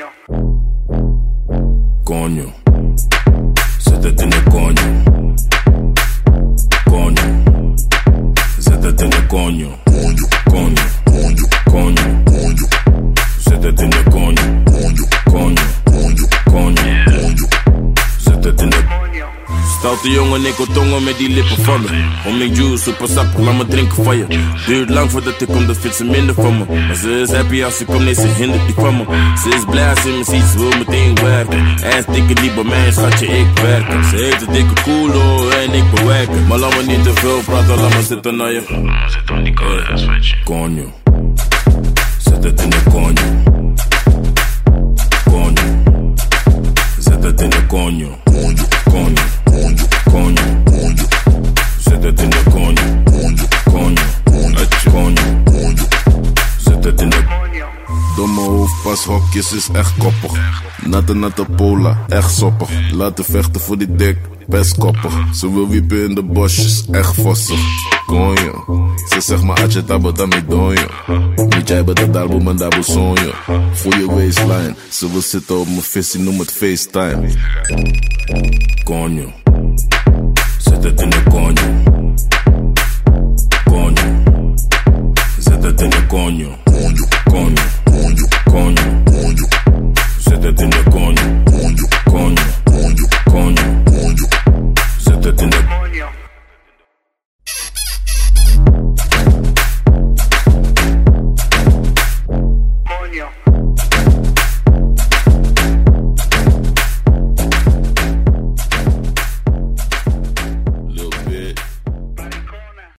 Coño. Zet het in de coño. Coño. Zet het in de coño. Coño. Coño. Zet het in de coño. Coño. Coño. Zet het in de coño. Stoute jongen, ik wil tongen met die lippen van me. Om mijn juice, super sap, laat me drinken van je. Duurt lang voordat ik kom, dan vindt ze minder van me. Maar ze is happy als ze komt, nee ze hindert die van me. Ze is blij als ze me ziet, ze wil meteen werken. Hij is dikke die bij mij, schatje, ik werken. Ze heeft een dikke koelo en ik bewerken. Maar laat me niet te veel praten, laat me zitten naar je. Zit om die code, weet je. Coño. Zet het in de coño. Coño. Zet het in de coño. Coño. Coño. Zet het in de coño. Coño. Zet het in de coño. Domme hoofdpashokjes is echt koppig. Natte pola, echt soppig. Laten vechten voor die dik, best koppig. Ze wil wiepen in de bosjes, echt vossig. Conjo, ze zegt maar atje tabo dami donjo. Niet jij bent daar boem en daar boem sonjo. Voel je waistline, ze wil zitten op mijn visie, noem het FaceTime. Coño. Zet het in de coño. Coño. Zet het in de coño. Coño. Coño.